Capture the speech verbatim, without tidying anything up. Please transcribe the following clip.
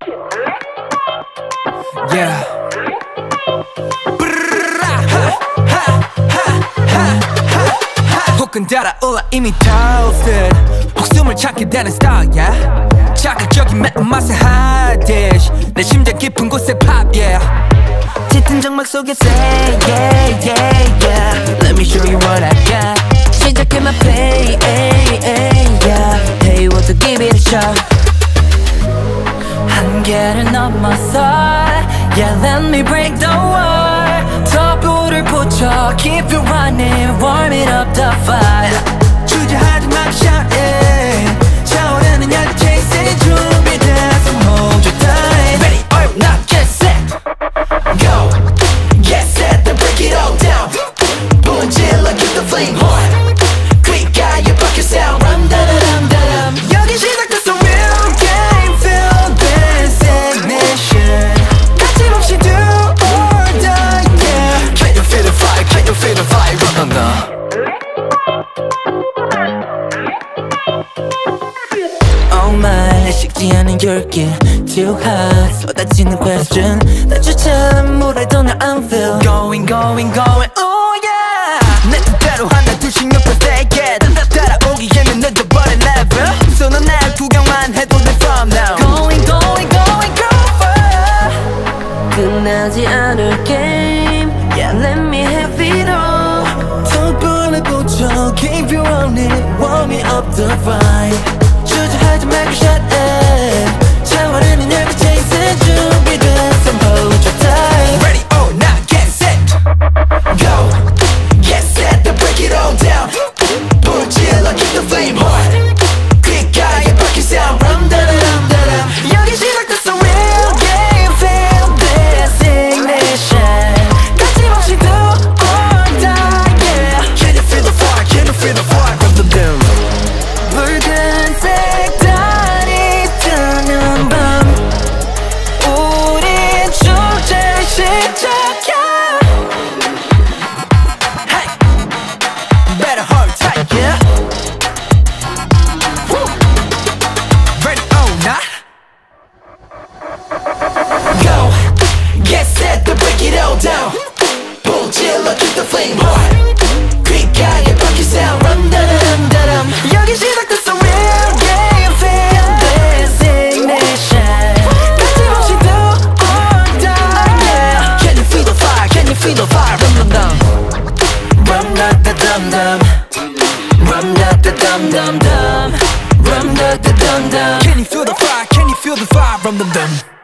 Yeah. 혹은 달아올라 이미 toasted 목숨을 참게 되는 style yeah. 자극적인 매운맛의 hot dish 내 심장 깊은 곳에 pop yeah. 짙은 정막 속에 say yeah yeah yeah. Let me show you what I got 시작해 my play yeah. Hey won't you give it a shot 한계를 넘어서 Yeah let me break the wall 더 불을 붙여 Keep it running Warm it up the fire 주저하지 말고 shout it 차오르는 열기 chase it 준비돼서 hold your time Ready or not get set Go Get set then break it all down 분질러 keep the flame hot 귓가에 bucket sound rum da da dum da dum 여기 시작됐어 real game feel this ignition 거침없이 do or die yeah Can you feel the fire can you feel the fire run on Oh my 식지 않은 열기 Too hot 쏟아지는 question 나조차 뭘 해도 나 I'm feel Going going going oh yeah 내 뜻대로 하나 둘씩 옆에 take it 따라오기에는 늦어버린 level So 넌 날 구경만 해도 돼 from now Going going going go far 끝나지 않을 game Yeah let me have it all 더 불을 붙여 Keep you on it Warm me up the fire 주저하지 말고 shut it 차오르는 열기 chase it 준비됐어 hold your time Ready or not get set Go Get set then break it all down 불질러 keep the flame hot 귓가에 bucket sound rum da da dum da dum 여기 시작됐어 real game feel this ignition 거침없이 do or die yeah Can you feel the fire can you feel the fire from the dim 붉은색 달이 뜨는 밤 우린 축제 시작이야 Hey Better hold tight yeah Woo. Ready or not Go Get set to break it all down 불질러 keep the flame hot 귓가에 bucket sound rum da da dum da dum 여기 시작됐어 real game feel this ignition 거침없이 do or die yeah Can you feel the fire can you feel the fire rum dum dum rum da da dum dum rum da da dum dum dum rum da da dum dum Can you feel the fire can you feel the fire rum dum dum